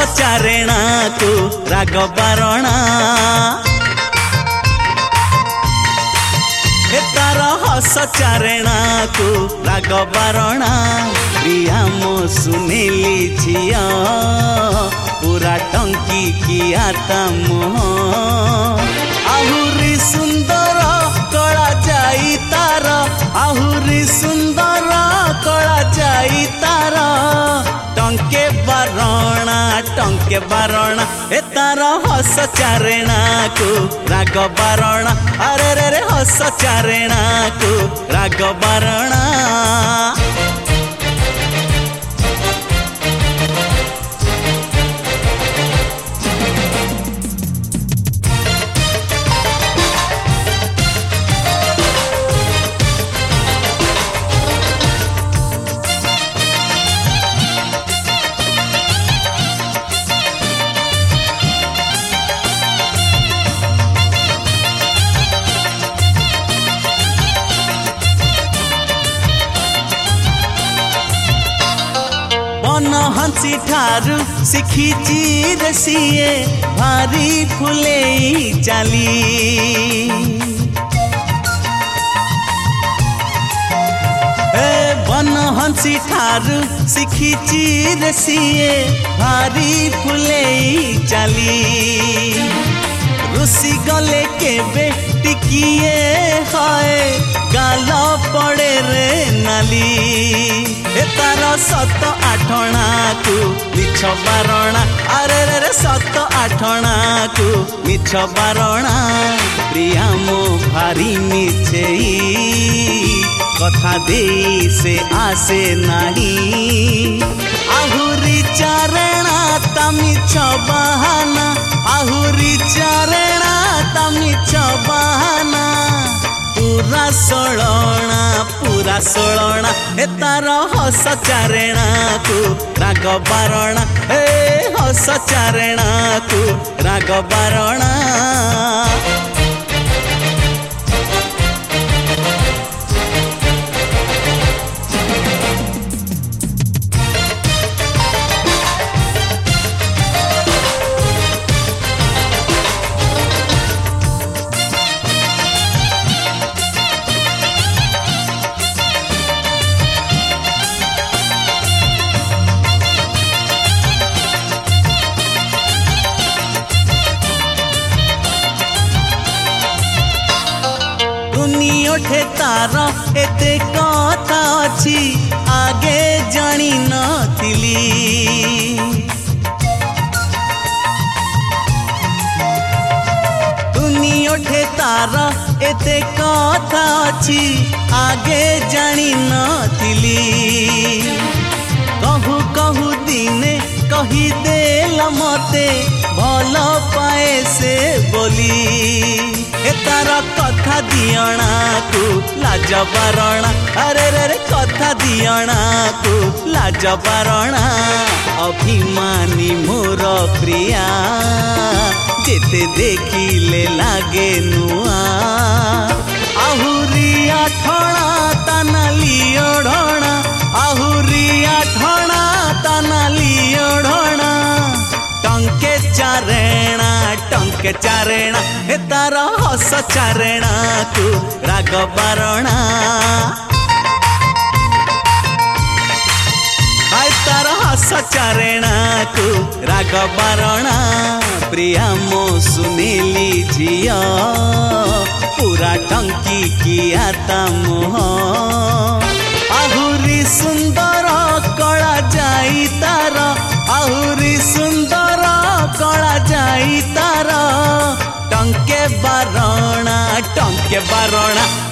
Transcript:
चारेणा को राग बारणा तार हस चारेणा को राग बारणा प्रिया मो सुनेली झिया पूरा टंकी किया मोह आहुरी सुंदर कला जाई तार आहुरी सुंदर कला जाई तार टंके बारणा ए तार हस चारेणा को राग बारणा अरे रे रे हस चारेणा को राग बारणा हंसी ठारू शिखीची रे सिए भारी फुले चाली बन हंसी ठारू शिखीची रे सिए भारी फुले चाली रुसी गले केबे टिकिए है गाल पड़े रे नाली तार सत आठणा को मिछ बारणा अरे रे रे सत आठणा को मिछ बारणा प्रिया मो भारी मिछेई कथा दे से आसे नहीं आहुरी चारेणा ता मिछ बहाना आहुरी चारेणा ता मिछ बहाना पूरा सोलणा ए तार हस चारेणा को राग बारणा ए हस चारेणा को राग बारणा ओठे तार एते कथा अछि आगे जानी नथिली तुनी ओठे तार एते कथा अछि आगे जानी नथिली कहू कहू दिने कही देल मते भल पाए से बोली ए तार कथा दियणा को लाज बारणा अरे रे रे कथा दियणा को लाज बारणा अभिमानी मोर प्रिया जेते देखिले लागे नुआ आहुरी आठणा तानाली ओढ़णा आहुरी आठणा तानाली ओढ़णा टंके चारेणा हे तार हस चारेणा को राग बारणा आय तार हस चारेणा को राग बारणा प्रिया मो सुनेली झिया पूरा टंकी किया मोह आहुरी सुंदर कला जाई तार आहुरी सुंदर कला जाई तार टंके बारणा